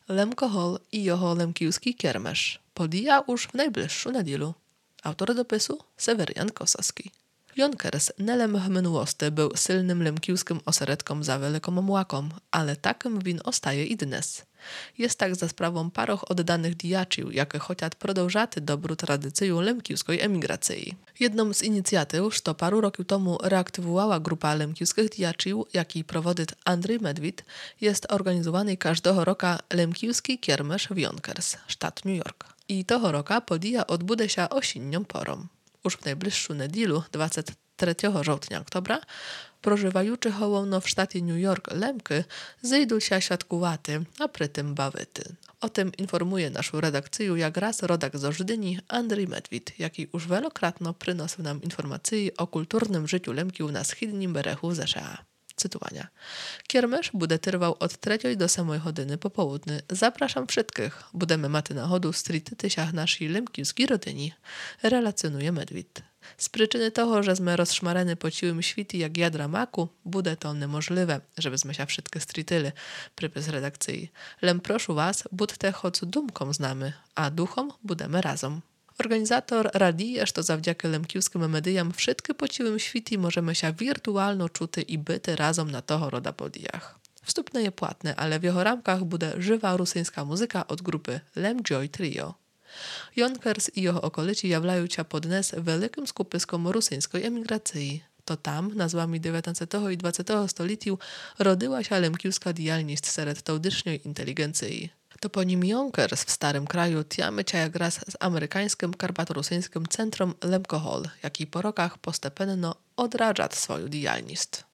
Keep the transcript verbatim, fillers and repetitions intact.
Lemkohol i його лемківський кермеш подія уж в найbliższą неділю. Autor dopisu Severian Kosowski. Jonkers Nelem Hmynłosty był silnym lemkiwskim oseredkom za Wielką Omłaką, ale takim win ostaje i dnes. Jest tak za sprawą paroch oddanych diacił, jakie chociaż продовжати dobrą tradycję lemkiwskiej emigracji. Jedną z inicjatyw, co paru roku temu reaktywowała grupa lemkiwskich diacił, jaki prowadzi Andrzej Medwid, jest organizowany każdego roku lemkiwski kiermesz w Yonkers, sztat New York. I toho roka podija odbude się osinnią porą. Już w najbliższą niedzielę, dwudziestego trzeciego żołtnia oktobra, prożywający hołowno w sztacie New York Lemki zejdą się świadkowaty, a przy tym bawyty. O tym informuje naszą redakcję jak raz rodak z Ożdyni Andrzej Medwid, jaki już wielokrotnie przynosił nam informacje o kulturnym życiu Lemkiów na wschodnim berechu Z S A. Cytowania. Kiermesz bude trwał od trzeciej do samej godziny po południu. Zapraszam wszystkich. Budemy maty na chodu strity tysiach naszej lemkiwskiej rodyni, relacjonuje Medwid. Z przyczyny toho, że sme rozszmareny po ciłym świti jak jadra maku, bude to niemożliwe, żeby sme się wszystkie strityli, przypis redakcji. Lem proszę was, budte choć dumkom znamy, a duchom budemy razem. Organizator radije, że zawdzięki lemkiwskim mediom wszystkie po ciłym świti możemy się wirtualno czuty i byty razem na toho roda podijach. Wstup nie jest płatny, ale w jego ramkach bude żywa rosyjska muzyka od grupy Lem Joy Trio. Yonkers i jego okolici jawlają się pod dnes wielkim skupiskom rosyjskiej emigracji. To tam, nazwami dziewiętnastego i dwudziestego stoleciu, rodyła się lemkiwska dialność wśród tałdysznej inteligencji. To po nim Yonkers w starym kraju tiamy się jak raz z amerykańskim karpato-rosyjskim centrum Lemkohol, jaki po rokach postepенно odradza swoją dialność.